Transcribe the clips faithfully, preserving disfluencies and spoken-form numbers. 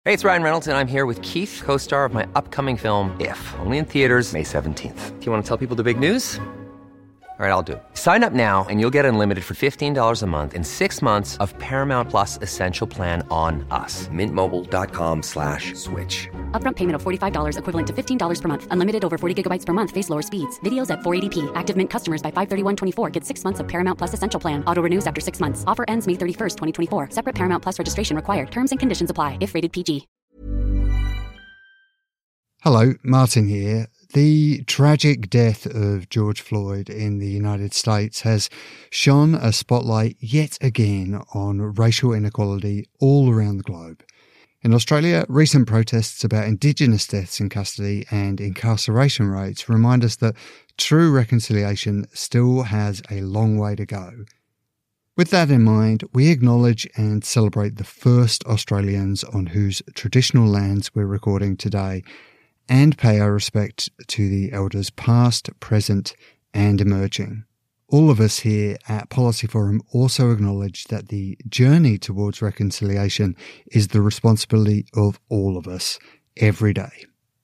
Hey, it's Ryan Reynolds, and I'm here with Keith, co-star of my upcoming film, If, only in theaters May seventeenth. Do you want to tell people the big news? All right, I'll do it. Sign up now and you'll get unlimited for fifteen dollars a month and six months of Paramount Plus Essential Plan on us. Mint Mobile dot com slash switch. Upfront payment of forty-five dollars equivalent to fifteen dollars per month. Unlimited over forty gigabytes per month. Face lower speeds. Videos at four eighty p. Active Mint customers by five thirty-one twenty-four get six months of Paramount Plus Essential Plan. Auto renews after six months. Offer ends May thirty-first, twenty twenty-four. Separate Paramount Plus registration required. Terms and conditions apply if rated P G. Hello, Martin here. The tragic death of George Floyd in the United States has shone a spotlight yet again on racial inequality all around the globe. In Australia, recent protests about Indigenous deaths in custody and incarceration rates remind us that true reconciliation still has a long way to go. With that in mind, we acknowledge and celebrate the first Australians on whose traditional lands we're recording today, and pay our respect to the elders past, present and emerging. All of us here at Policy Forum also acknowledge that the journey towards reconciliation is the responsibility of all of us every day.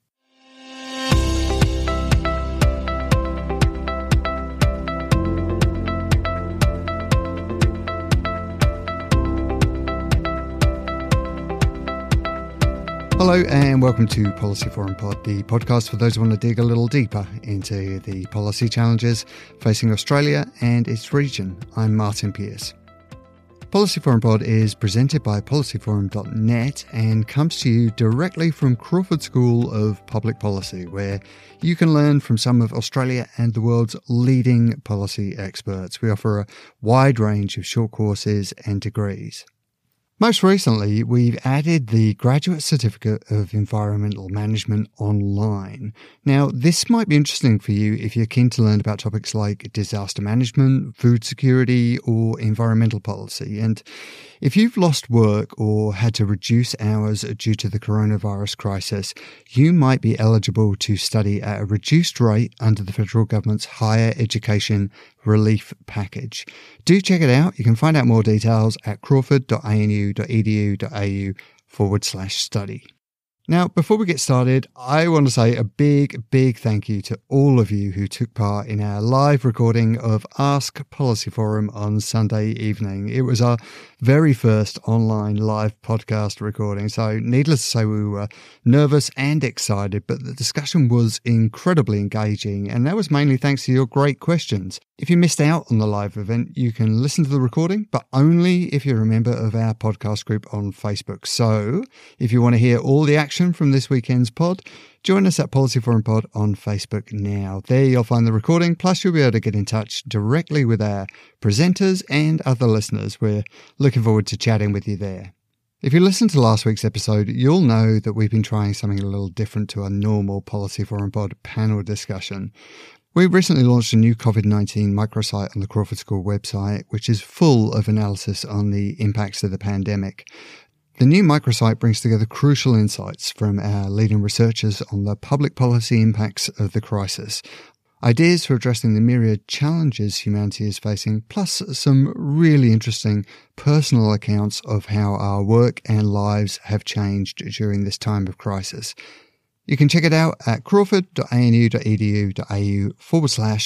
Hello and welcome to Policy Forum Pod, the podcast for those who want to dig a little deeper into the policy challenges facing Australia and its region. I'm Martin Pearce. Policy Forum Pod is presented by policy forum dot net and comes to you directly from Crawford School of Public Policy, where you can learn from some of Australia and the world's leading policy experts. We offer a wide range of short courses and degrees. Most recently, we've added the Graduate Certificate of Environmental Management online. Now, this might be interesting for you if you're keen to learn about topics like disaster management, food security, or environmental policy. And if you've lost work or had to reduce hours due to the coronavirus crisis, you might be eligible to study at a reduced rate under the federal government's Higher Education Relief Package. Do check it out. You can find out more details at crawford dot a n u dot e d u dot a u forward slash study. Now, before we get started, I want to say a big, big thank you to all of you who took part in our live recording of Ask Policy Forum on Sunday evening. It was our very first online live podcast recording, so needless to say we were nervous and excited, but the discussion was incredibly engaging, and that was mainly thanks to your great questions. If you missed out on the live event, you can listen to the recording, but only if you're a member of our podcast group on Facebook. So, if you want to hear all the action from this weekend's pod, join us at Policy Forum Pod on Facebook now. There you'll find the recording, plus you'll be able to get in touch directly with our presenters and other listeners. We're looking forward to chatting with you there. If you listened to last week's episode, you'll know that we've been trying something a little different to our normal Policy Forum Pod panel discussion. We recently launched a new COVID nineteen microsite on the Crawford School website, which is full of analysis on the impacts of the pandemic. The new microsite brings together crucial insights from our leading researchers on the public policy impacts of the crisis, ideas for addressing the myriad challenges humanity is facing, plus some really interesting personal accounts of how our work and lives have changed during this time of crisis. You can check it out at crawford dot a n u dot e d u dot a u forward slash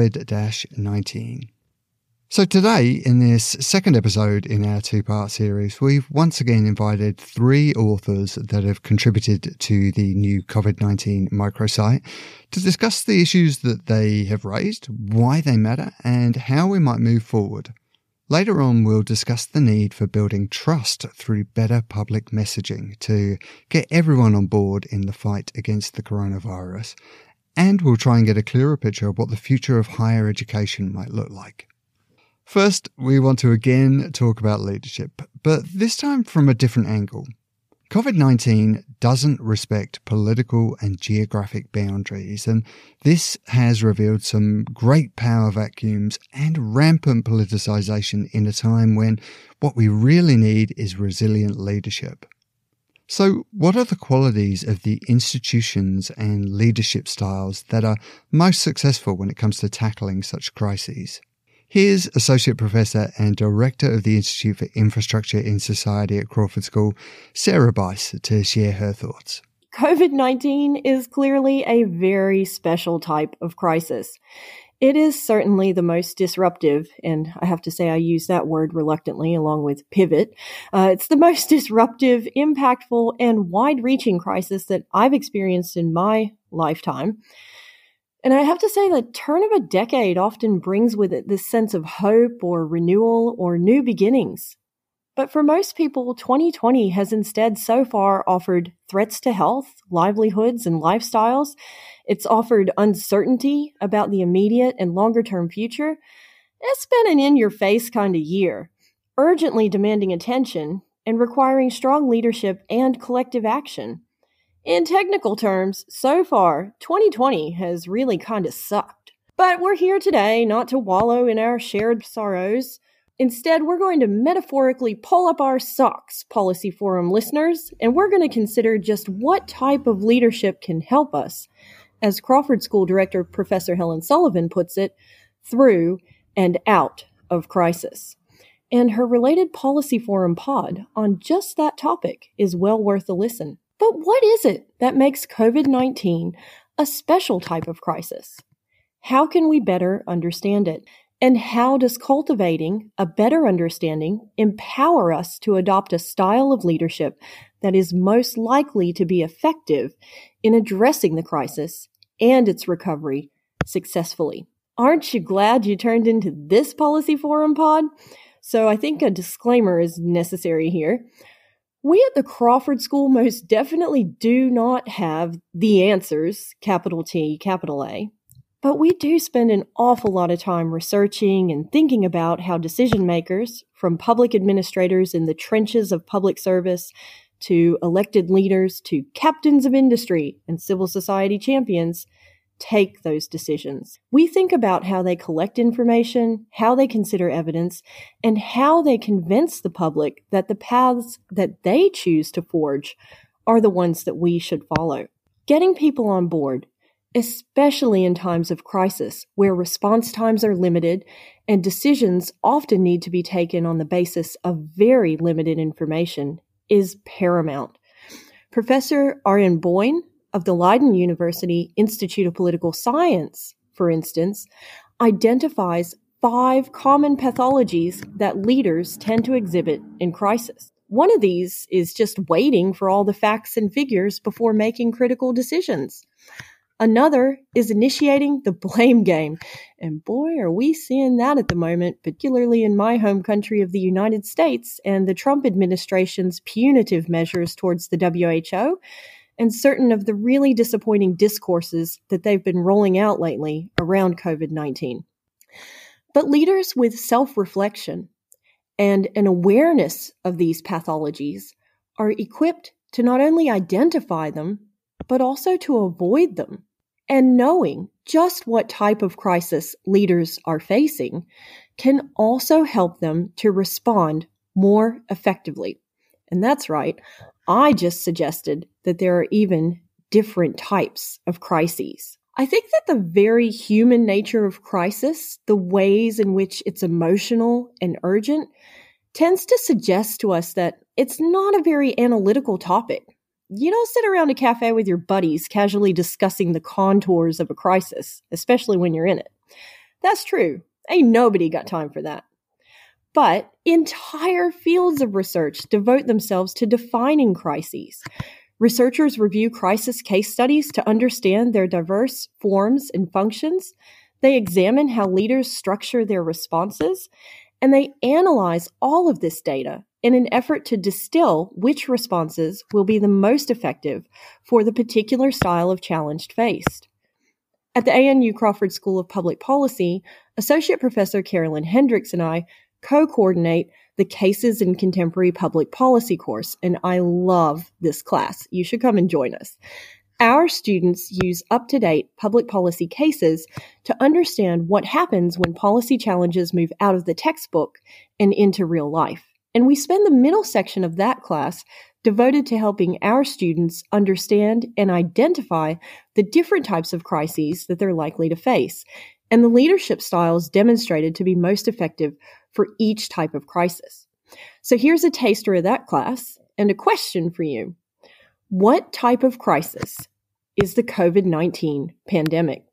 COVID nineteen. So today, in this second episode in our two-part series, we've once again invited three authors that have contributed to the new COVID nineteen microsite to discuss the issues that they have raised, why they matter, and how we might move forward. Later on, we'll discuss the need for building trust through better public messaging to get everyone on board in the fight against the coronavirus. And we'll try and get a clearer picture of what the future of higher education might look like. First, we want to again talk about leadership, but this time from a different angle. COVID nineteen doesn't respect political and geographic boundaries, and this has revealed some great power vacuums and rampant politicisation in a time when what we really need is resilient leadership. So, what are the qualities of the institutions and leadership styles that are most successful when it comes to tackling such crises? Here's Associate Professor and Director of the Institute for Infrastructure in Society at Crawford School, Sarah Bice, to share her thoughts. COVID nineteen is clearly a very special type of crisis. It is certainly the most disruptive, and I have to say I use that word reluctantly along with pivot. Uh, it's the most disruptive, impactful, and wide-reaching crisis that I've experienced in my lifetime. And I have to say the turn of a decade often brings with it this sense of hope or renewal or new beginnings. But for most people, twenty twenty has instead so far offered threats to health, livelihoods, and lifestyles. It's offered uncertainty about the immediate and longer-term future. It's been an in-your-face kind of year, urgently demanding attention and requiring strong leadership and collective action. In technical terms, so far, twenty twenty has really kind of sucked. But we're here today not to wallow in our shared sorrows. Instead, we're going to metaphorically pull up our socks, Policy Forum listeners, and we're going to consider just what type of leadership can help us, as Crawford School Director Professor Helen Sullivan puts it, through and out of crisis. And her related Policy Forum pod on just that topic is well worth a listen. But what is it that makes COVID nineteen a special type of crisis? How can we better understand it? And how does cultivating a better understanding empower us to adopt a style of leadership that is most likely to be effective in addressing the crisis and its recovery successfully? Aren't you glad you turned into this Policy Forum pod? So I think a disclaimer is necessary here. We at the Crawford School most definitely do not have the answers, capital T, capital A. But we do spend an awful lot of time researching and thinking about how decision makers, from public administrators in the trenches of public service, to elected leaders, to captains of industry and civil society champions, take those decisions. We think about how they collect information, how they consider evidence, and how they convince the public that the paths that they choose to forge are the ones that we should follow. Getting people on board, especially in times of crisis where response times are limited and decisions often need to be taken on the basis of very limited information, is paramount. Professor Arjen Boyne of the Leiden University Institute of Political Science, for instance, identifies five common pathologies that leaders tend to exhibit in crisis. One of these is just waiting for all the facts and figures before making critical decisions. Another is initiating the blame game. And boy, are we seeing that at the moment, particularly in my home country of the United States and the Trump administration's punitive measures towards the W H O and certain of the really disappointing discourses that they've been rolling out lately around COVID nineteen. But leaders with self-reflection and an awareness of these pathologies are equipped to not only identify them, but also to avoid them. And knowing just what type of crisis leaders are facing can also help them to respond more effectively. And that's right, I just suggested that there are even different types of crises. I think that the very human nature of crisis, the ways in which it's emotional and urgent, tends to suggest to us that it's not a very analytical topic. You don't sit around a cafe with your buddies casually discussing the contours of a crisis, especially when you're in it. That's true. Ain't nobody got time for that. But entire fields of research devote themselves to defining crises. Researchers review crisis case studies to understand their diverse forms and functions. They examine how leaders structure their responses, and they analyze all of this data in an effort to distill which responses will be the most effective for the particular style of challenge faced. At the A N U Crawford School of Public Policy, Associate Professor Carolyn Hendricks and I co-coordinate the Cases in Contemporary Public Policy course, and I love this class. You should come and join us. Our students use up-to-date public policy cases to understand what happens when policy challenges move out of the textbook and into real life. And we spend the middle section of that class devoted to helping our students understand and identify the different types of crises that they're likely to face, and the leadership styles demonstrated to be most effective for each type of crisis. So here's a taster of that class and a question for you. What type of crisis is the covid nineteen pandemic?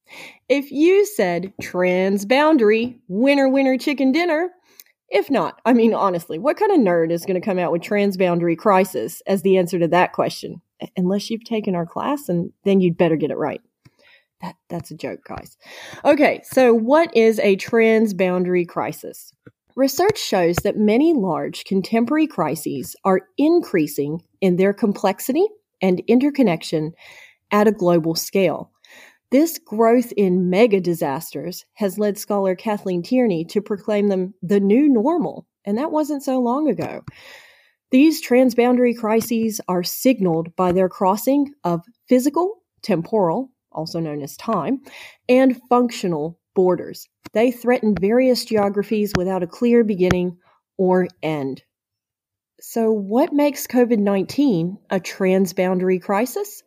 If you said transboundary, winner, winner, chicken dinner, if not, I mean, honestly, what kind of nerd is going to come out with transboundary crisis as the answer to that question? Unless you've taken our class, and then you'd better get it right. That, that's a joke, guys. Okay, so what is a transboundary crisis? Research shows that many large contemporary crises are increasing in their complexity and interconnection at a global scale. This growth in mega disasters has led scholar Kathleen Tierney to proclaim them the new normal, and that wasn't so long ago. These transboundary crises are signaled by their crossing of physical, temporal, also known as time, and functional borders. They threaten various geographies without a clear beginning or end. So what makes covid nineteen a transboundary crisis?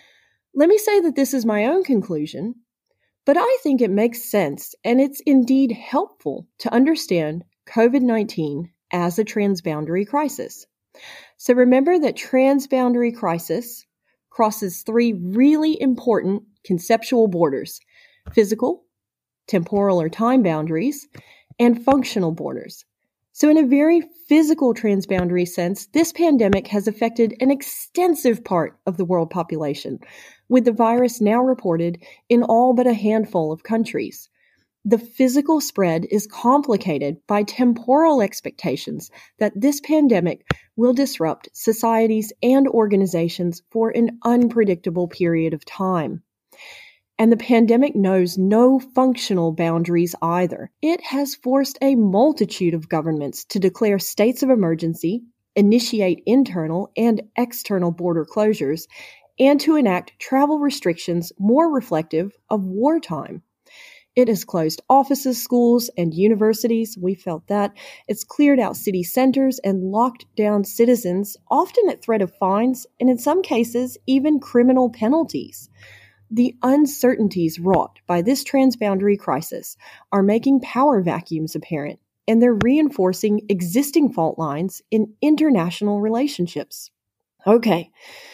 Let me say that this is my own conclusion, but I think it makes sense, and it's indeed helpful to understand covid nineteen as a transboundary crisis. So remember that transboundary crisis crosses three really important conceptual borders: physical, temporal or time boundaries, and functional borders. So in a very physical transboundary sense, this pandemic has affected an extensive part of the world population, with the virus now reported in all but a handful of countries. The physical spread is complicated by temporal expectations that this pandemic will disrupt societies and organizations for an unpredictable period of time. And the pandemic knows no functional boundaries either. It has forced a multitude of governments to declare states of emergency, initiate internal and external border closures, and to enact travel restrictions more reflective of wartime. It has closed offices, schools, and universities. We felt that. It's cleared out city centers and locked down citizens, often at threat of fines, and in some cases, even criminal penalties. The uncertainties wrought by this transboundary crisis are making power vacuums apparent, and they're reinforcing existing fault lines in international relationships. Okay,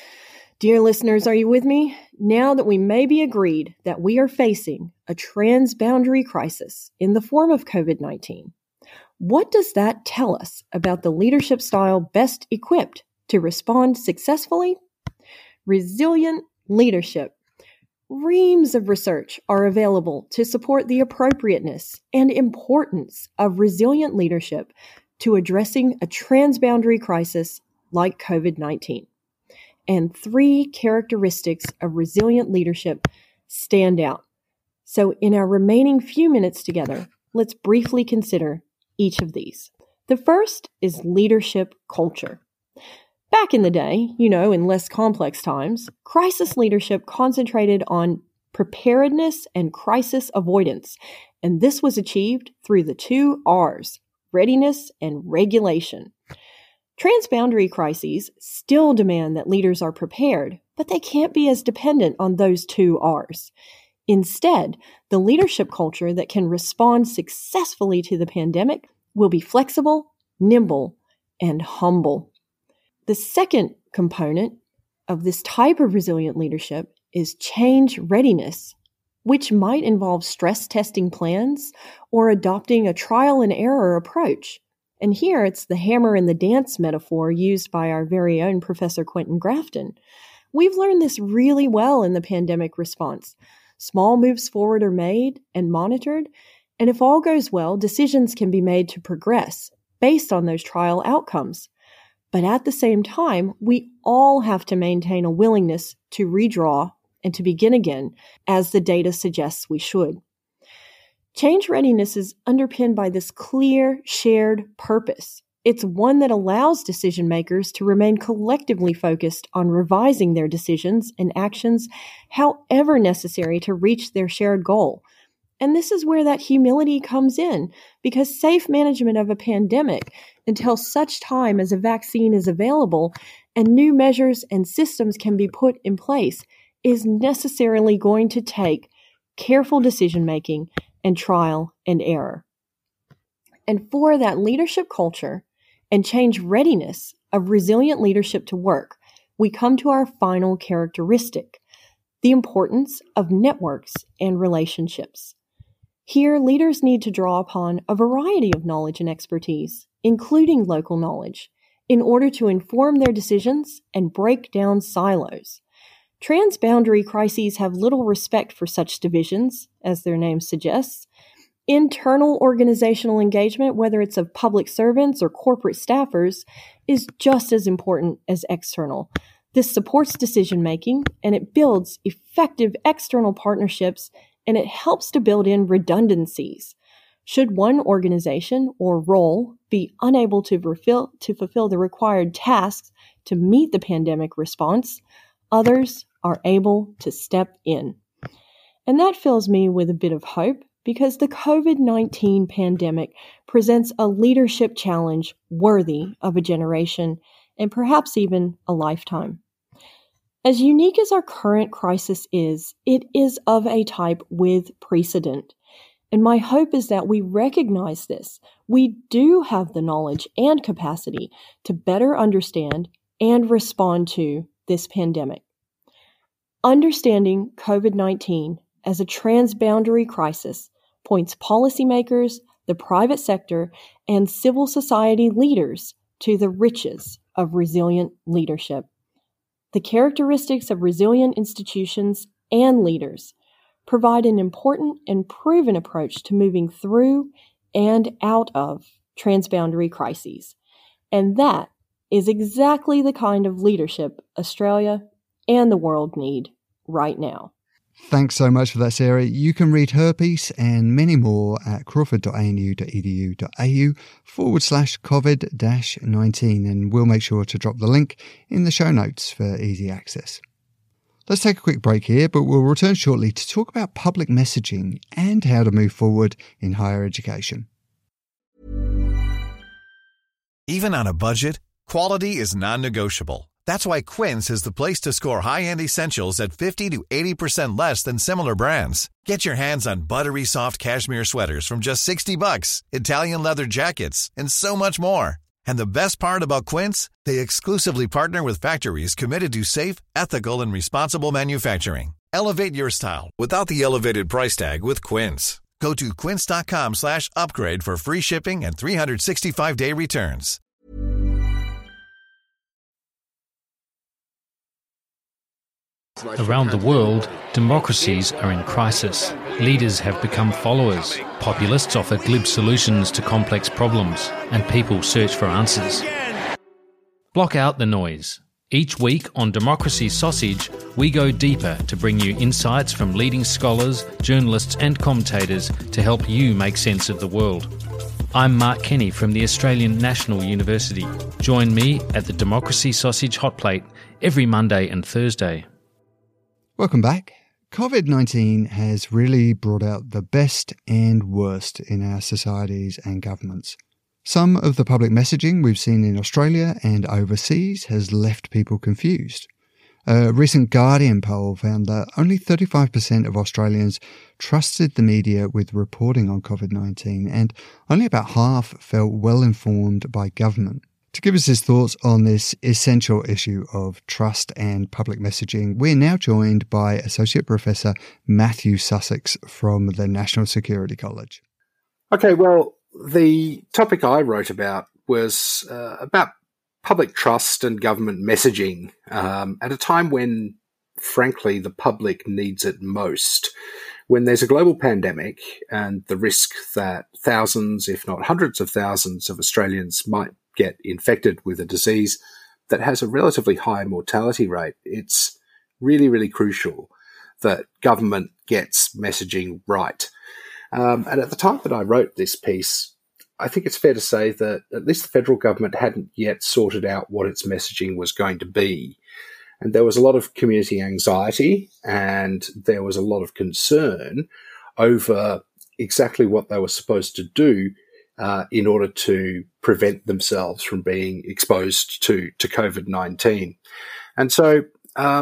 dear listeners, are you with me? Now that we may be agreed that we are facing a transboundary crisis in the form of covid nineteen, what does that tell us about the leadership style best equipped to respond successfully? Resilient leadership. Reams of research are available to support the appropriateness and importance of resilient leadership to addressing a transboundary crisis like covid nineteen. And three characteristics of resilient leadership stand out. So in our remaining few minutes together, let's briefly consider each of these. The first is leadership culture. Back in the day, you know, in less complex times, crisis leadership concentrated on preparedness and crisis avoidance, and this was achieved through the two R's, readiness and regulation. Transboundary crises still demand that leaders are prepared, but they can't be as dependent on those two R's. Instead, the leadership culture that can respond successfully to the pandemic will be flexible, nimble, and humble. The second component of this type of resilient leadership is change readiness, which might involve stress testing plans or adopting a trial and error approach. And here it's the hammer and the dance metaphor used by our very own Professor Quentin Grafton. We've learned this really well in the pandemic response. Small moves forward are made and monitored, and if all goes well, decisions can be made to progress based on those trial outcomes. But at the same time, we all have to maintain a willingness to redraw and to begin again, as the data suggests we should. Change readiness is underpinned by this clear, shared purpose. It's one that allows decision makers to remain collectively focused on revising their decisions and actions, however necessary to reach their shared goal. And this is where that humility comes in, because safe management of a pandemic, until such time as a vaccine is available and new measures and systems can be put in place, is necessarily going to take careful decision-making, and trial and error. And for that leadership culture and change readiness of resilient leadership to work, we come to our final characteristic, the importance of networks and relationships. Here, leaders need to draw upon a variety of knowledge and expertise, including local knowledge, in order to inform their decisions and break down silos. Transboundary crises have little respect for such divisions, as their name suggests. Internal organizational engagement, whether it's of public servants or corporate staffers, is just as important as external. This supports decision-making, and it builds effective external partnerships, and it helps to build in redundancies. Should one organization or role be unable to fulfill, to fulfill the required tasks to meet the pandemic response, others are able to step in. And that fills me with a bit of hope, because the covid nineteen pandemic presents a leadership challenge worthy of a generation and perhaps even a lifetime. As unique as our current crisis is, it is of a type with precedent. And my hope is that we recognize this. We do have the knowledge and capacity to better understand and respond to this pandemic. Understanding covid nineteen as a transboundary crisis points policymakers, the private sector, and civil society leaders to the riches of resilient leadership. The characteristics of resilient institutions and leaders provide an important and proven approach to moving through and out of transboundary crises. And that is exactly the kind of leadership Australia and the world need right now. Thanks so much for that, Sarah. You can read her piece and many more at crawford.anu.edu.au forward slash COVID nineteen, and we'll make sure to drop the link in the show notes for easy access. Let's take a quick break here, but we'll return shortly to talk about public messaging and how to move forward in higher education. Even on a budget, quality is non-negotiable. That's why Quince is the place to score high-end essentials at fifty to eighty percent less than similar brands. Get your hands on buttery soft cashmere sweaters from just sixty bucks, Italian leather jackets, and so much more. And the best part about Quince, they exclusively partner with factories committed to safe, ethical, and responsible manufacturing. Elevate your style without the elevated price tag with Quince. Go to quince.com slash upgrade for free shipping and three sixty-five day returns. Around the world, democracies are in crisis. Leaders have become followers. Populists offer glib solutions to complex problems, and people search for answers. Block out the noise. Each week on Democracy Sausage, we go deeper to bring you insights from leading scholars, journalists and commentators to help you make sense of the world. I'm Mark Kenny from the Australian National University. Join me at the Democracy Sausage Hot Plate every Monday and Thursday. Welcome back. covid nineteen has really brought out the best and worst in our societies and governments. Some of the public messaging we've seen in Australia and overseas has left people confused. A recent Guardian poll found that only thirty-five percent of Australians trusted the media with reporting on covid nineteen, and only about half felt well informed by government. To give us his thoughts on this essential issue of trust and public messaging, we're now joined by Associate Professor Matthew Sussex from the National Security College. Okay, well, the topic I wrote about was uh, about public trust and government messaging um, at a time when, frankly, the public needs it most. When there's a global pandemic and the risk that thousands, if not hundreds of thousands of Australians might get infected with a disease that has a relatively high mortality rate, it's really, really crucial that government gets messaging right. Um, and at the time that I wrote this piece, I think it's fair to say that at least the federal government hadn't yet sorted out what its messaging was going to be. And there was a lot of community anxiety and there was a lot of concern over exactly what they were supposed to do Uh, in order to prevent themselves from being exposed to, to covid nineteen. And so um,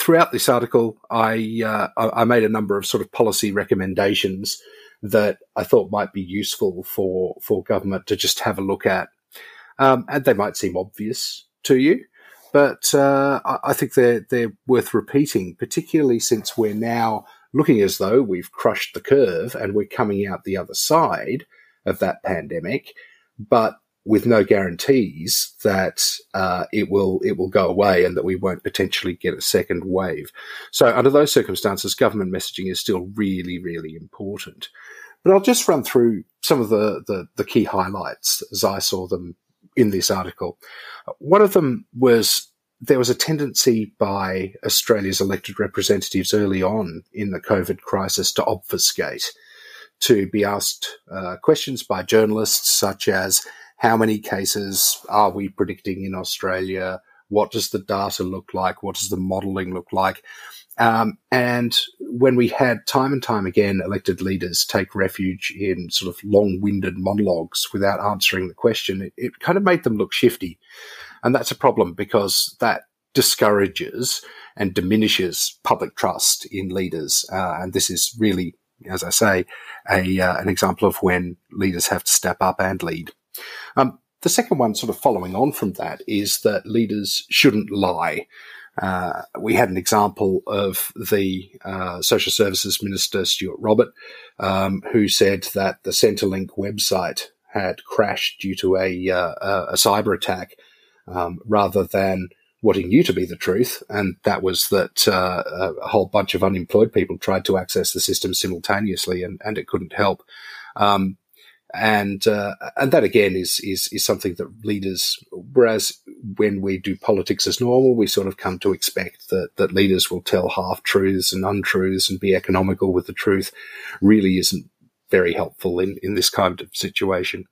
throughout this article, I, uh, I made a number of sort of policy recommendations that I thought might be useful for, for government to just have a look at. Um, and they might seem obvious to you, but uh, I think they're, they're worth repeating, particularly since we're now looking as though we've crushed the curve and we're coming out the other side of that pandemic, but with no guarantees that uh, it will it will go away and that we won't potentially get a second wave. So under those circumstances, government messaging is still really, really important. But I'll just run through some of the, the, the key highlights as I saw them in this article. One of them was there was a tendency by Australia's elected representatives early on in the COVID crisis to obfuscate, to be asked uh, questions by journalists such as, how many cases are we predicting in Australia? What does the data look like? What does the modelling look like? Um, and when we had time and time again elected leaders take refuge in sort of long-winded monologues without answering the question, it, it kind of made them look shifty. And that's a problem because that discourages and diminishes public trust in leaders. Uh, and this is really, as I say, a uh, an example of when leaders have to step up and lead. Um, the second one, sort of following on from that, is that leaders shouldn't lie. Uh, we had an example of the uh, Social Services Minister, Stuart Robert, um, who said that the Centrelink website had crashed due to a, uh, a cyber attack, um, rather than what he knew to be the truth, and that was that uh, a whole bunch of unemployed people tried to access the system simultaneously, and, and it couldn't help. Um, And, uh, and that again is, is, is something that leaders, whereas when we do politics as normal, we sort of come to expect that, that leaders will tell half truths and untruths and be economical with the truth, really isn't very helpful in, in this kind of situation.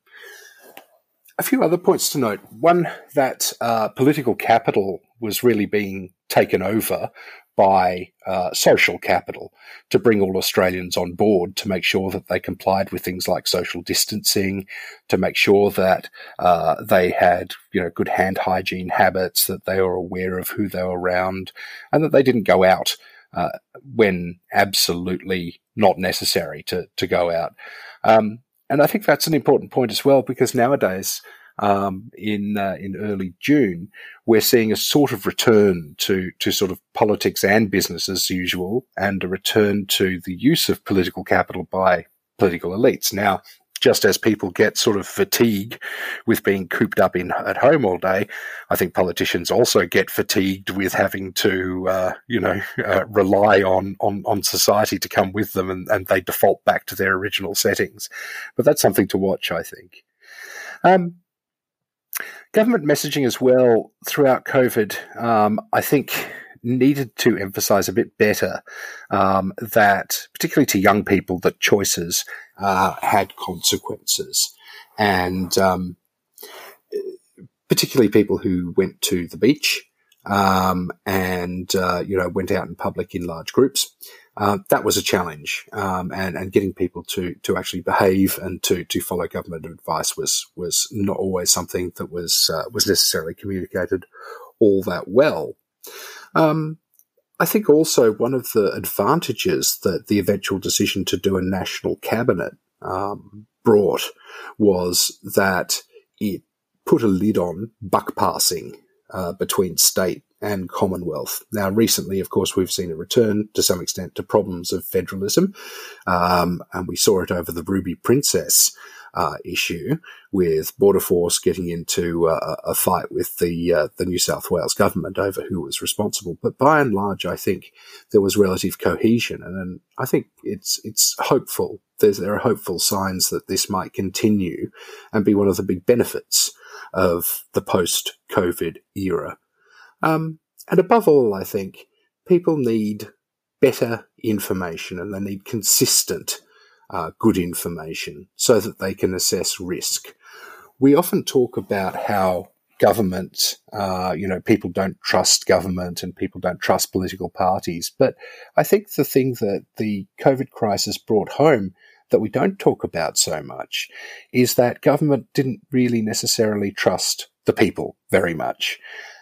A few other points to note. One, that, uh, political capital was really being taken over by uh, social capital to bring all Australians on board, to make sure that they complied with things like social distancing, to make sure that uh, they had, you know, good hand hygiene habits, that they were aware of who they were around, and that they didn't go out uh, when absolutely not necessary to to go out. Um, and I think that's an important point as well, because nowadays, Um, in uh, in early June, we're seeing a sort of return to to sort of politics and business as usual, and a return to the use of political capital by political elites. Now, just as people get sort of fatigue with being cooped up in at home all day, I think politicians also get fatigued with having to, uh, you know, uh, rely on, on on society to come with them, and, and they default back to their original settings. But that's something to watch, I think. Um, Government messaging as well throughout COVID, um, I think, needed to emphasise a bit better um, that, particularly to young people, that choices uh, had consequences. And um, particularly people who went to the beach um, and, uh, you know, went out in public in large groups. Uh, that was a challenge, um, and, and getting people to, to actually behave and to, to follow government advice was, was not always something that was, uh, was necessarily communicated all that well. Um, I think also one of the advantages that the eventual decision to do a national cabinet, um, brought was that it put a lid on buck passing, uh, between state and Commonwealth. Now, recently, of course, we've seen a return to some extent to problems of federalism, um, and we saw it over the Ruby Princess uh, issue, with Border Force getting into uh, a fight with the uh, the New South Wales government over who was responsible. But by and large, I think there was relative cohesion, and, and I think it's it's hopeful. There's, there are hopeful signs that this might continue and be one of the big benefits of the post-COVID era. Um, and above all, I think people need better information, and they need consistent, uh, good information so that they can assess risk. We often talk about how government, uh, you know, people don't trust government and people don't trust political parties. But I think the thing that the COVID crisis brought home that we don't talk about so much is that government didn't really necessarily trust the people very much.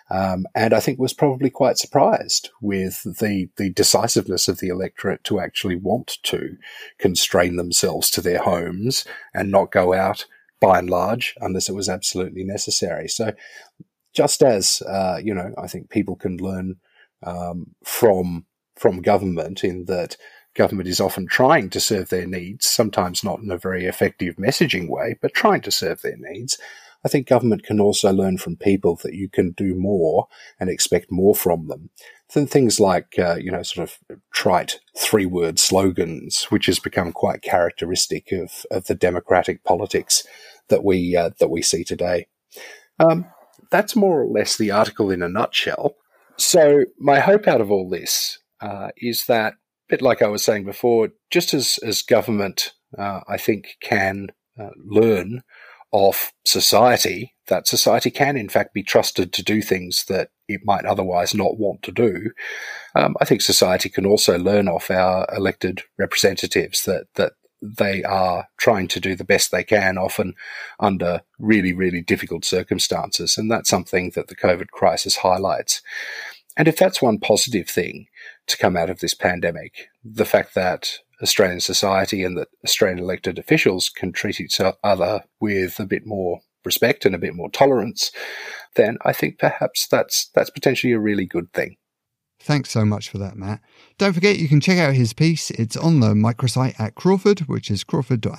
Um, and I think was probably quite surprised with the, the decisiveness of the electorate to actually want to constrain themselves to their homes and not go out by and large unless it was absolutely necessary. So just as, uh, you know, I think people can learn um, from from government in that government is often trying to serve their needs, sometimes not in a very effective messaging way, but trying to serve their needs. I think government can also learn from people that you can do more and expect more from them than things like, uh, you know, sort of trite three-word slogans, which has become quite characteristic of, of the democratic politics that we uh, that we see today. Um, that's more or less the article in a nutshell. So my hope out of all this uh, is that, a bit like I was saying before, just as, as government, uh, I think, can uh, learn of society, that society can in fact be trusted to do things that it might otherwise not want to do. Um, I think society can also learn off our elected representatives that, that they are trying to do the best they can, often under really, really difficult circumstances. And that's something that the COVID crisis highlights. And if that's one positive thing to come out of this pandemic, the fact that Australian society and that Australian elected officials can treat each other with a bit more respect and a bit more tolerance, then I think perhaps that's that's potentially a really good thing. Thanks so much for that, Matt. Don't forget you can check out his piece. It's on the microsite at Crawford, which is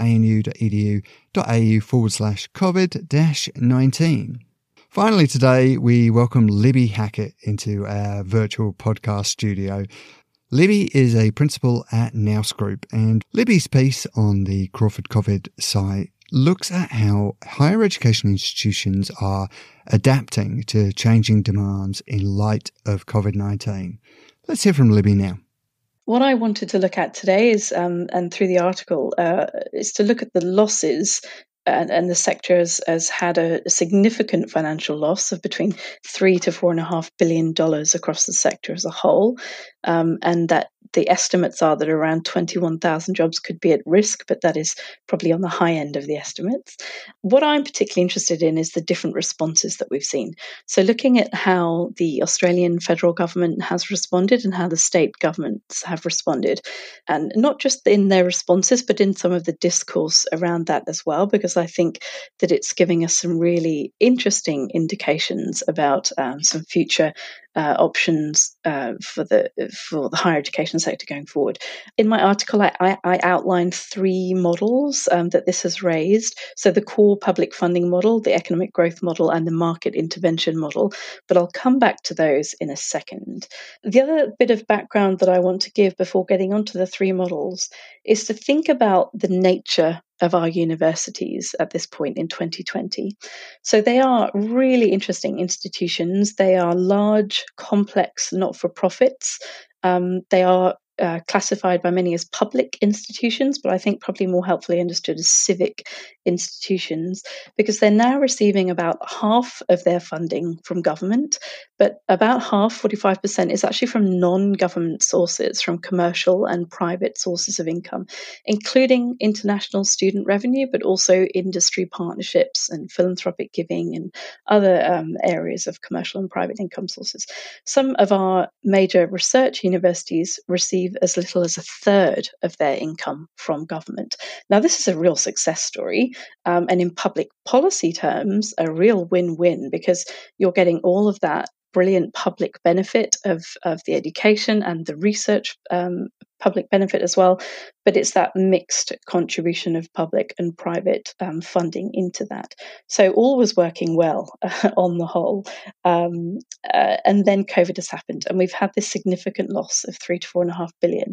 crawford.anu.edu.au forward slash COVID nineteen. Finally today, we welcome Libby Hackett into our virtual podcast studio. Libby is a principal at Nous Group, and Libby's piece on the Crawford COVID site looks at how higher education institutions are adapting to changing demands in light of COVID nineteen. Let's hear from Libby now. What I wanted to look at today is, um, and through the article, uh, is to look at the losses. And, and the sector has, has had a, a significant financial loss of between three to four and a half billion dollars across the sector as a whole, um, and that the estimates are that around twenty-one thousand jobs could be at risk, but that is probably on the high end of the estimates. What I'm particularly interested in is the different responses that we've seen. So looking at how the Australian federal government has responded and how the state governments have responded, and not just in their responses, but in some of the discourse around that as well, because I think that it's giving us some really interesting indications about um, some future Uh, options uh, for the for the higher education sector going forward. In my article, I, I, I outlined three models um, that this has raised. So the core public funding model, the economic growth model, and the market intervention model. But I'll come back to those in a second. The other bit of background that I want to give before getting onto the three models is to think about the nature of our universities at this point in twenty twenty. So they are really interesting institutions. They are large, complex, not-for-profits. Um, they are uh, classified by many as public institutions, but I think probably more helpfully understood as civic institutions, because they're now receiving about half of their funding from government, but about half, forty-five percent, is actually from non-government sources, from commercial and private sources of income, including international student revenue, but also industry partnerships and philanthropic giving and other um, areas of commercial and private income sources. Some of our major research universities receive as little as a third of their income from government. Now, this is a real success story, um, and in public policy terms, a real win-win, because you're getting all of that brilliant public benefit of, of the education and the research um, public benefit as well, but it's that mixed contribution of public and private um, funding into that. So all was working well uh, on the whole. Um, uh, and then COVID has happened, and we've had this significant loss of three to four and a half billion.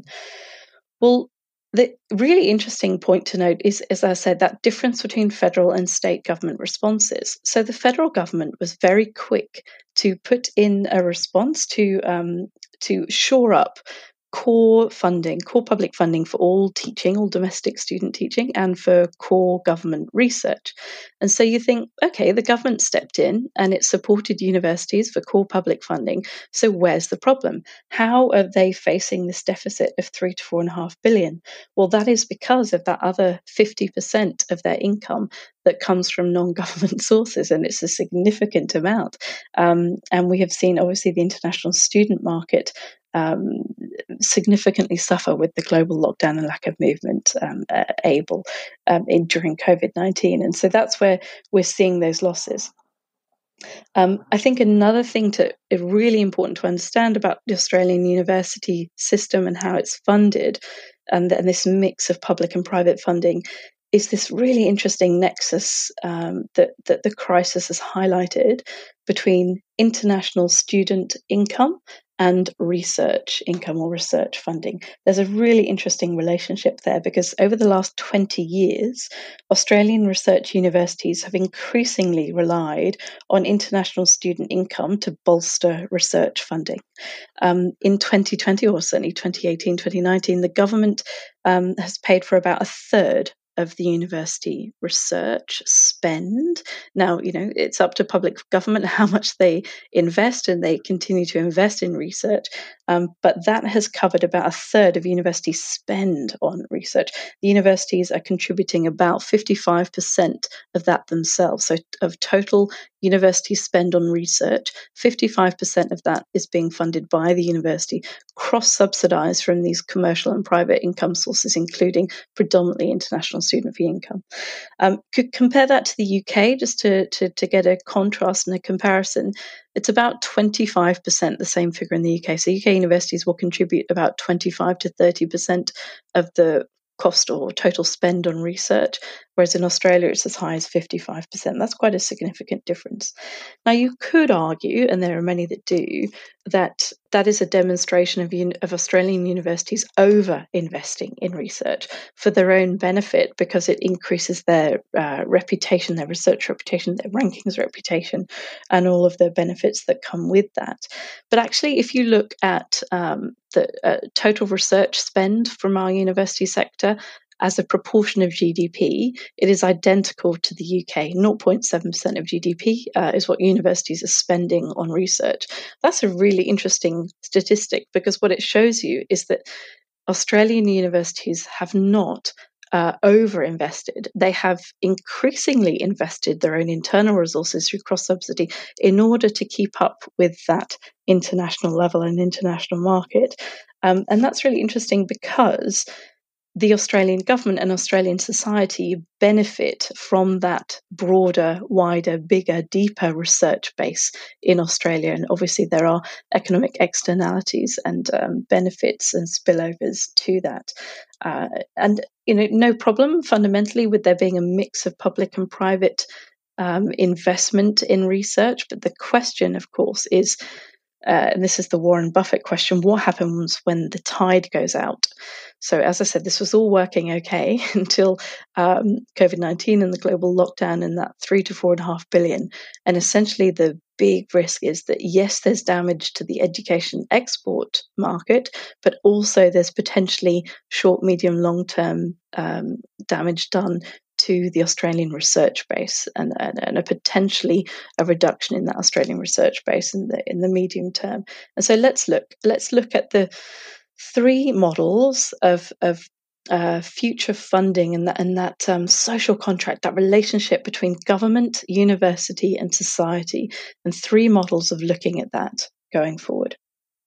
Well, the really interesting point to note is, as I said, that difference between federal and state government responses. So the federal government was very quick to put in a response to um, to shore up core funding, core public funding for all teaching, all domestic student teaching, and for core government research. And so you think, okay, the government stepped in and it supported universities for core public funding. So where's the problem? How are they facing this deficit of three to four and a half billion? Well, that is because of that other fifty percent of their income that comes from non-government sources, and it's a significant amount. Um, and we have seen, obviously, the international student market um, significantly suffer with the global lockdown and lack of movement um, uh, able um, in, during COVID nineteen. And so that's where we're seeing those losses. Um, I think another thing to is really important to understand about the Australian university system and how it's funded, and, and this mix of public and private funding, is this really interesting nexus um, that, that the crisis has highlighted between international student income and research income or research funding. There's a really interesting relationship there because over the last twenty years, Australian research universities have increasingly relied on international student income to bolster research funding. Um, in twenty twenty, or certainly twenty eighteen, twenty nineteen, the government um, has paid for about a third of the university research spend. Now, you know, it's up to public government how much they invest, and they continue to invest in research. Um, but that has covered about a third of university spend on research. The universities are contributing about fifty-five percent of that themselves. So of total university spend on research, fifty-five percent of that is being funded by the university, cross-subsidised from these commercial and private income sources, including predominantly international student fee income. Um, could compare that to the U K, just to, to, to get a contrast and a comparison. It's about twenty-five percent, the same figure in the U K. So U K universities will contribute about twenty-five to thirty percent of the cost or total spend on research, whereas in Australia it's as high as fifty-five percent. That's quite a significant difference. Now, you could argue, and there are many that do, that that is a demonstration of, of Australian universities over-investing in research for their own benefit because it increases their uh, reputation, their research reputation, their rankings reputation, and all of the benefits that come with that. But actually, if you look at um, the uh, total research spend from our university sector, as a proportion of G D P, it is identical to the U K. zero point seven percent of G D P uh, is what universities are spending on research. That's a really interesting statistic because what it shows you is that Australian universities have not uh, over-invested. They have increasingly invested their own internal resources through cross-subsidy in order to keep up with that international level and international market. Um, and that's really interesting because the Australian government and Australian society benefit from that broader, wider, bigger, deeper research base in Australia. And obviously there are economic externalities and um, benefits and spillovers to that. Uh, and, you know, no problem fundamentally with there being a mix of public and private um, investment in research. But the question, of course, is, Uh, and this is the Warren Buffett question, what happens when the tide goes out? So as I said, this was all working okay until um, COVID nineteen and the global lockdown and that three to four and a half billion. And essentially the big risk is that, yes, there's damage to the education export market, but also there's potentially short, medium, long-term um, damage done to the Australian research base and, and, and a potentially a reduction in that Australian research base in the in the medium term. And so let's look let's look at the three models of of uh, future funding and that and that um, social contract, that relationship between government, university, and society, and three models of looking at that going forward.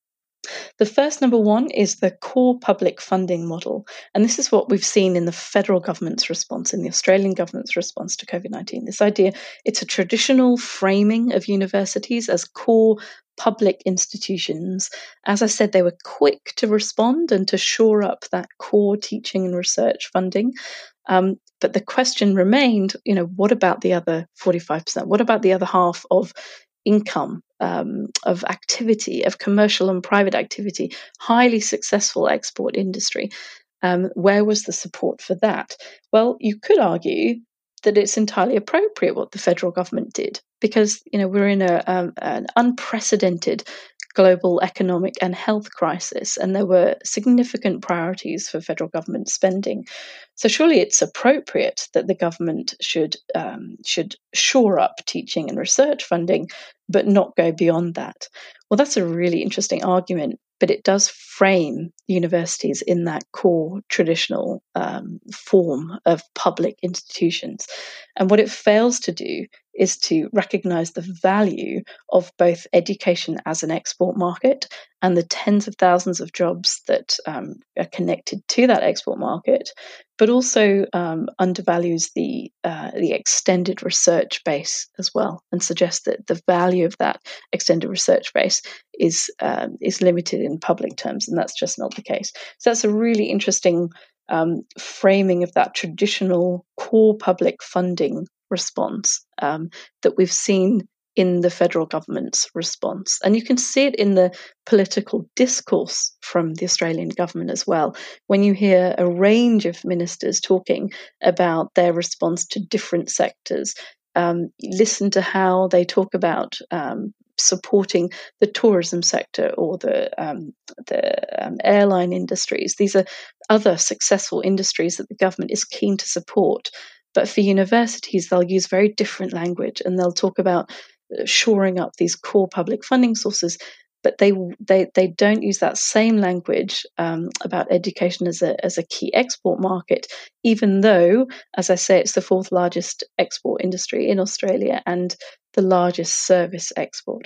The first, number one, is the core public funding model. And this is what we've seen in the federal government's response, in the Australian government's response to COVID nineteen. This idea, it's a traditional framing of universities as core public institutions. As I said, they were quick to respond and to shore up that core teaching and research funding. Um, but the question remained, you know, what about the other forty-five percent? What about the other half of income, um, of activity, of commercial and private activity, highly successful export industry? Um, where was the support for that? Well, you could argue that it's entirely appropriate what the federal government did because, you know, we're in a, um, an unprecedented global economic and health crisis, and there were significant priorities for federal government spending. So surely it's appropriate that the government should um, should shore up teaching and research funding, but not go beyond that. Well, that's a really interesting argument, but it does frame universities in that core traditional um, form of public institutions. And what it fails to do is to recognize the value of both education as an export market and the tens of thousands of jobs that um, are connected to that export market, but also um, undervalues the uh, the extended research base as well, and suggests that the value of that extended research base is um, is limited in public terms, and that's just not the case. So that's a really interesting um, framing of that traditional core public funding response um, that we've seen in the federal government's response. And you can see it in the political discourse from the Australian government as well, when you hear a range of ministers talking about their response to different sectors. Um, listen to how they talk about um, supporting the tourism sector or the, um, the um, airline industries. These are other successful industries that the government is keen to support. But for universities, they'll use very different language, and they'll talk about shoring up these core public funding sources, but they they they don't use that same language um, about education as a as a key export market, even though, as I say, it's the fourth largest export industry in Australia and the largest service export.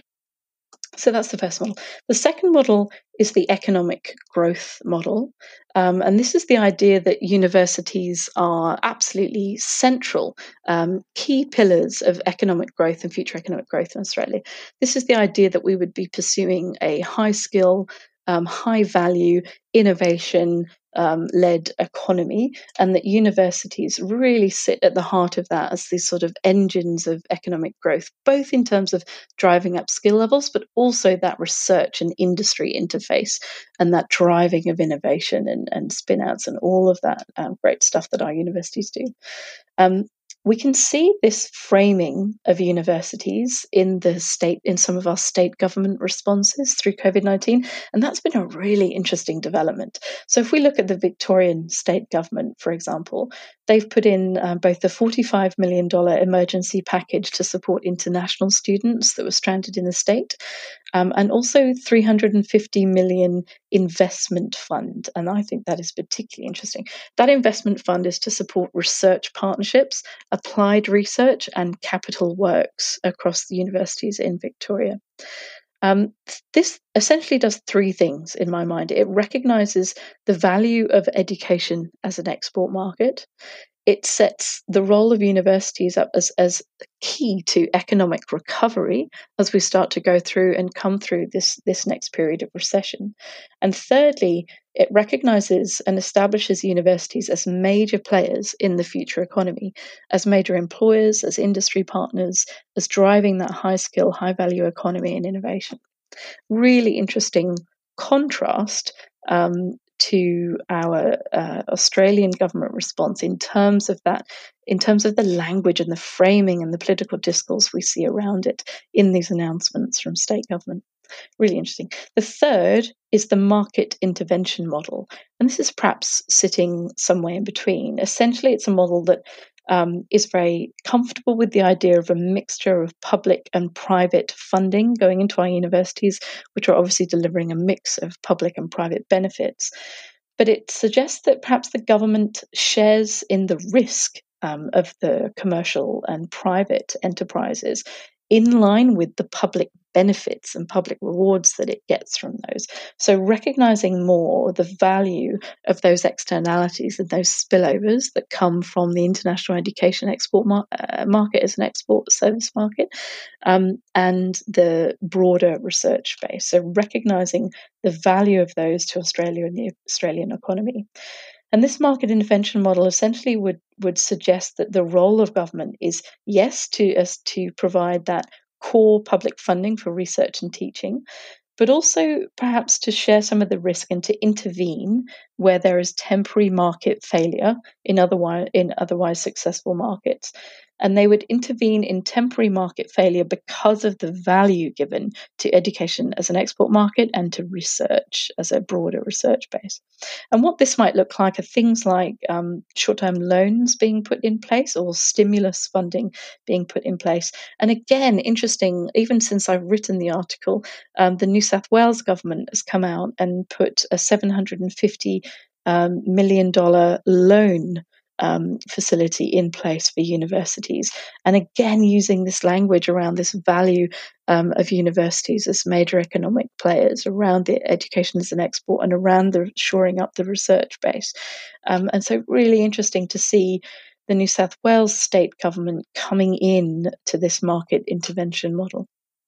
So that's the first model. The second model is the economic growth model. Um, and this is the idea that universities are absolutely central, um, key pillars of economic growth and future economic growth in Australia. This is the idea that we would be pursuing a high skill, um, high value, innovation um, led economy, and that universities really sit at the heart of that as these sort of engines of economic growth, both in terms of driving up skill levels, but also that research and industry interface and that driving of innovation and, and spin outs and all of that um, great stuff that our universities do. Um, We can see this framing of universities in the state, in some of our state government responses through COVID nineteen, and that's been a really interesting development. So if we look at the Victorian state government, for example, they've put in uh, both the forty-five million dollars emergency package to support international students that were stranded in the state, um, and also three hundred fifty million dollars investment fund. And I think that is particularly interesting. That investment fund is to support research partnerships, applied research, and capital works across the universities in Victoria. Um, this essentially does three things in my mind. It recognises the value of education as an export market. It sets the role of universities up as, as key to economic recovery as we start to go through and come through this, this next period of recession. And thirdly, it recognises and establishes universities as major players in the future economy, as major employers, as industry partners, as driving that high skill, high value economy and innovation. Really interesting contrast um, to our uh, Australian government response in terms of that, in terms of the language and the framing and the political discourse we see around it in these announcements from state government. Really interesting. The third is the market intervention model. And this is perhaps sitting somewhere in between. Essentially, it's a model that um, is very comfortable with the idea of a mixture of public and private funding going into our universities, which are obviously delivering a mix of public and private benefits. But it suggests that perhaps the government shares in the risk um, of the commercial and private enterprises in line with the public benefits and public rewards that it gets from those. So recognizing more the value of those externalities and those spillovers that come from the international education export mar- uh, market as an export service market, um, and the broader research base. So recognizing the value of those to Australia and the Australian economy. And this market intervention model essentially would, would suggest that the role of government is, yes, to us to provide that core public funding for research and teaching, but also perhaps to share some of the risk and to intervene where there is temporary market failure in otherwise in otherwise successful markets. and they would intervene in temporary market failure because of the value given to education as an export market and to research as a broader research base. And what this might look like are things like um, short-term loans being put in place or stimulus funding being put in place. And again, interesting, even since I've written the article, um, the New South Wales government has come out and put a seven hundred fifty um, million dollars loan Um, facility in place for universities. And again, using this language around this value um, of universities as major economic players around the education as an export and around the shoring up the research base. Um, and so really interesting to see the New South Wales state government coming in to this market intervention model.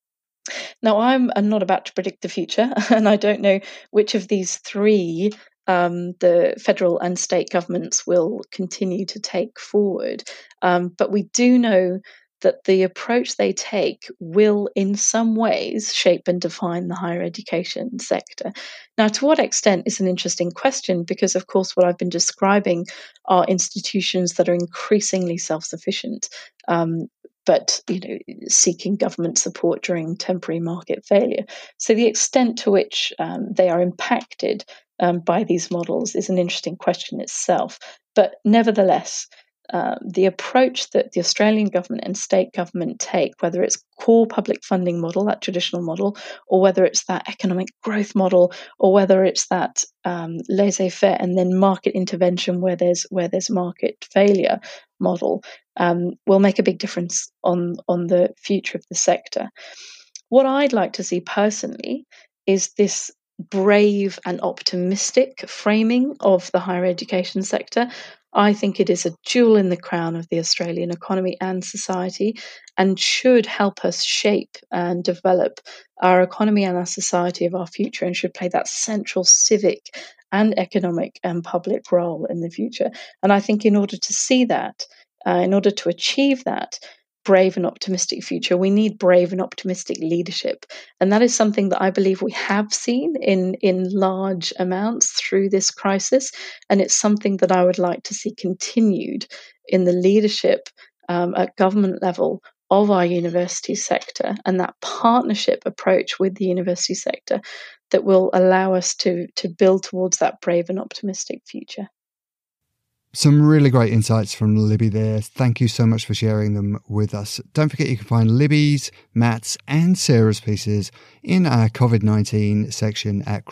Now, I'm, I'm not about to predict the future, and I don't know which of these three Um, the federal and state governments will continue to take forward. Um, but we do know that the approach they take will in some ways shape and define the higher education sector. Now, to what extent is an interesting question, because of course what I've been describing are institutions that are increasingly self-sufficient, um, but you know, seeking government support during temporary market failure. So the extent to which um, they are impacted um, by these models is an interesting question itself. But nevertheless, uh, the approach that the Australian government and state government take, whether it's core public funding model, that traditional model, or whether it's that economic growth model, or whether it's that um, laissez-faire and then market intervention where there's where there's market failure model, um, will make a big difference on on the future of the sector. What I'd like to see personally is this brave and optimistic framing of the higher education sector. I think it is a jewel in the crown of the Australian economy and society, and should help us shape and develop our economy and our society of our future, and should play that central civic and economic and public role in the future. And I think in order to see that, uh, in order to achieve that brave and optimistic future, we need brave and optimistic leadership. And that is something that I believe we have seen in, in large amounts through this crisis. And it's something that I would like to see continued in the leadership um, at government level of our university sector, and that partnership approach with the university sector that will allow us to, to build towards that brave and optimistic future. Some really great insights from Libby there. Thank you so much for sharing them with us. Don't forget you can find Libby's, Matt's and Sarah's pieces in our COVID nineteen section at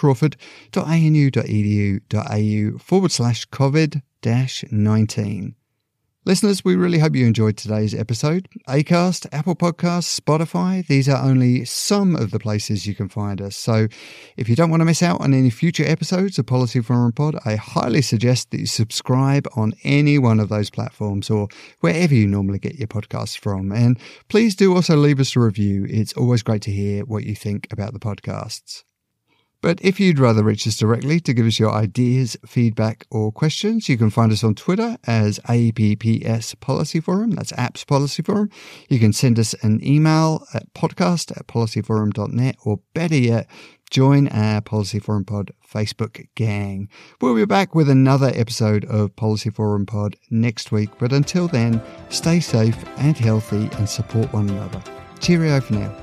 crawford.anu.edu.au forward slash COVID dash 19. Listeners, we really hope you enjoyed today's episode. Acast, Apple Podcasts, Spotify, these are only some of the places you can find us. So if you don't want to miss out on any future episodes of Policy Forum Pod, I highly suggest that you subscribe on any one of those platforms or wherever you normally get your podcasts from. And please do also leave us a review. It's always great to hear what you think about the podcasts. But if you'd rather reach us directly to give us your ideas, feedback or questions, you can find us on Twitter as A P P S Policy Forum. That's Apps Policy Forum. You can send us an email at podcast at policyforum dot net, or better yet, join our Policy Forum Pod Facebook gang. We'll be back with another episode of Policy Forum Pod next week. But until then, stay safe and healthy and support one another. Cheerio for now.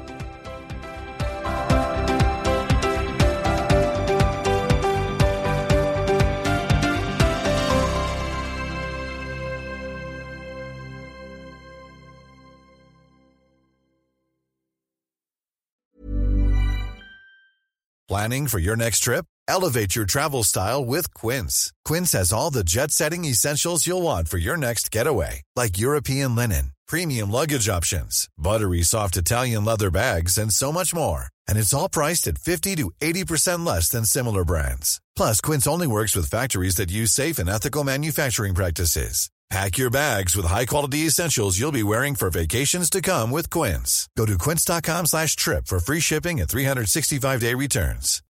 Planning for your next trip? Elevate your travel style with Quince. Quince has all the jet-setting essentials you'll want for your next getaway, like European linen, premium luggage options, buttery soft Italian leather bags, and so much more. And it's all priced at fifty to eighty percent less than similar brands. Plus, Quince only works with factories that use safe and ethical manufacturing practices. Pack your bags with high-quality essentials you'll be wearing for vacations to come with Quince. Go to quince dot com slash trip for free shipping and three sixty-five day returns.